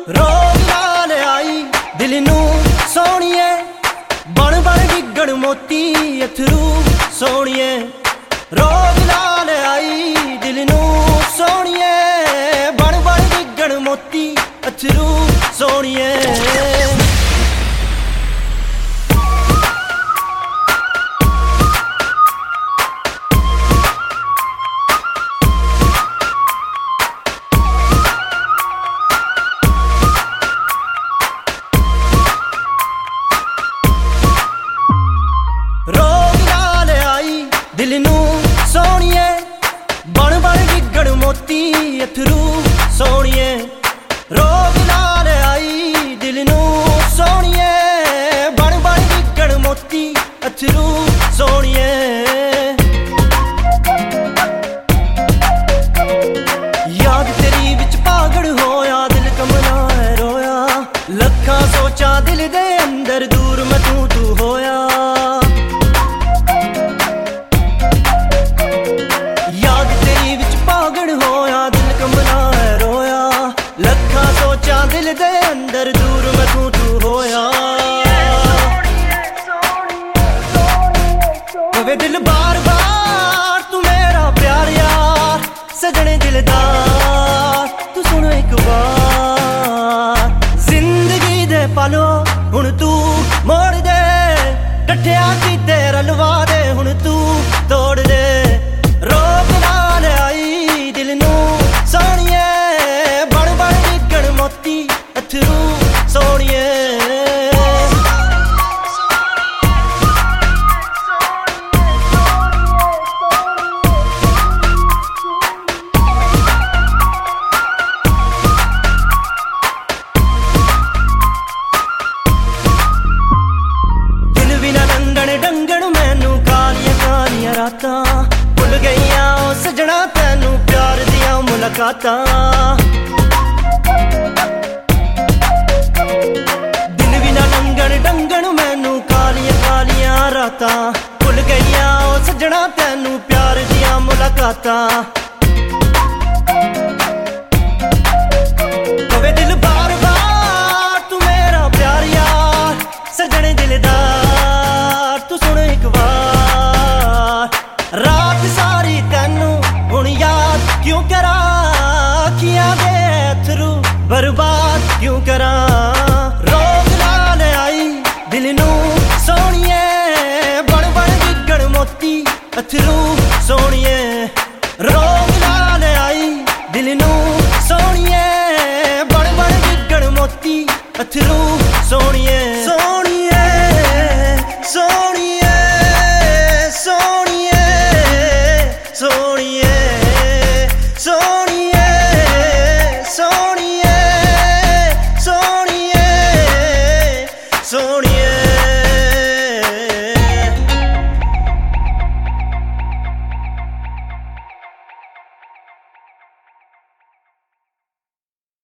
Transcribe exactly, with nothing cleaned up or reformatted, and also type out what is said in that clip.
रोग नाल आई दिल नू सोहणिए, बन बन डिगण मोती अथरू सोहणिए। रोग नाल आई दिल नू सोहणिए, बन बन डिगण मोती अथरू सोहणिए। रोग नाल आई दिल नू सोहणिए, बन बन डिगण मोती अथरू सोहणिए। रोग नाल आई दिल नू सोहणिए, बन बन डिगण मोती अथरू सोहणिए। याद तेरी विच पागल होया, दिल कमला है रोया। लखां सोचा दिल दे अंदर, दूर मैं तू तू होया। दिल दे अंदर दूर मैं तू तू होया। वे दिल बार बार तू मेरा प्यार यार, सजने दिलदार तू सुन एक बार। जिंदगी दे पालो हुण तू मोड़ दे, डठिया कीते रलवा दे हुण तू तोड़ दे। रोग नाल आई दिल नू सोहणिए, बन बन डिगण मोती अथरू सोहणिए। दिल बिना डंगण डंगण मैनू कालियां कालियां रातां, भुल गईयां ओ सजना तैनू प्यार दियां मुलाकातां। डंगण मैनू कालियां कालियां रातां, भुल गईयां ओ सजना तैनू प्यार दियां मुलाकातां। कवे दिल बार बार तू मेरा प्यार यार, सजने दिलदार तू सुन एक बार। रात सारी तैनू हुण याद क्यों करा, अखियां दे अथरू बर्बाद क्यों करा। रोग नाल आई दिल नू सोहणिए, बन बन डिगण मोती अथरू सोहणिए। रोग नाल आई दिल नू सोहणिए, बन बन डिगण मोती अथरू